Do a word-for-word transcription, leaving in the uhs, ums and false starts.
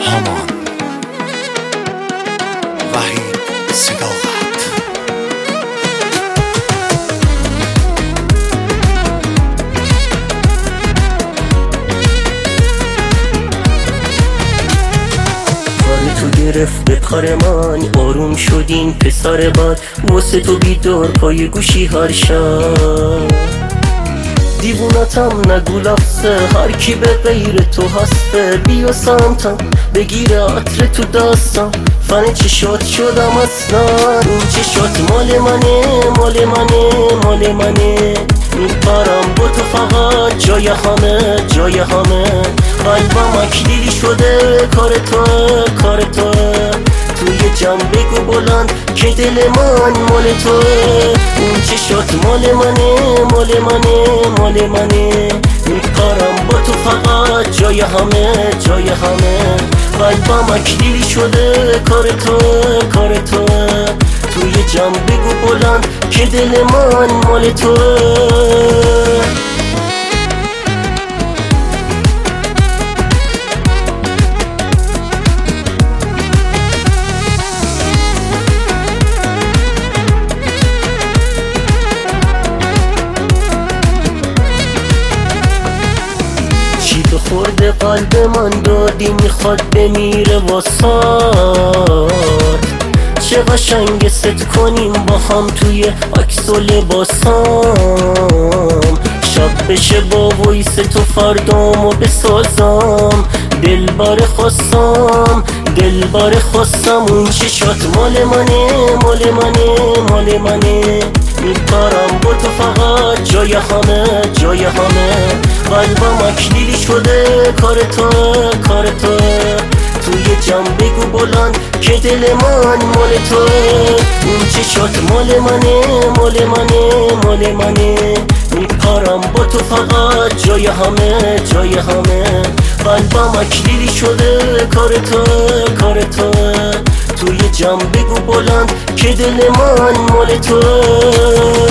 هامان وحید صداقت. تو گرفت به کار من، آروم شدین پسر باد، واسه تو بیدار پای گوشی هر شب. دیوونتم نگو لفظه، هر کی به غیر تو هسته، بیا سمتم بگیر عطر تو دستم. فن چشات شدم اصلا، این چشات مال منه مال منه مال منه. میپرم با تو فقط جای همه جای همه. قلبم اکلیلی شده کار تو کار تو. توی جمع بگو بلند که دل من مال تو. اون چشات مال منه مال منه مال منه. میپرم با تو فقط جای همه جای همه. قلبم اکلیلی شده کار تو کار تو. توی جمع بگو بلند که دل من مال تو. خورده قلب من دادی، میخواد بمیره واسات. چه قشنگ ست کنیم با هم توی عکس و لباسام. شب بشه با ویس تو فردامو بسازم. دلبر خواستم دلبر خواستم. اون چشات مال منه مال منه مال منه. میپرم با تو فقط جای همه جای همه. قلبم اکلیلی شده کار تو کار تو. توی جمع بگو بلند که دل من مال تو. اون چشات مال منه مال منه مال منه. میپرم با تو فقط جای همه جای همه. قلبم اکلیلی شده کار تو کار تو. توی جمع بگو بلند که دل من مال تو.